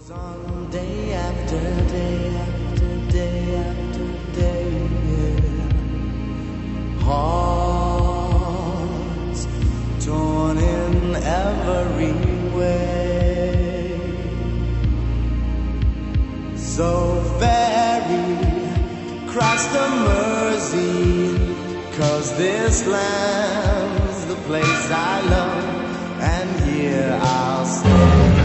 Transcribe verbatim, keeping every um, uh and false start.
On day after day after day after day, yeah. Hearts torn in every way. So ferry cross the Mersey, 'cause this land's the place I love, and here I'll stay.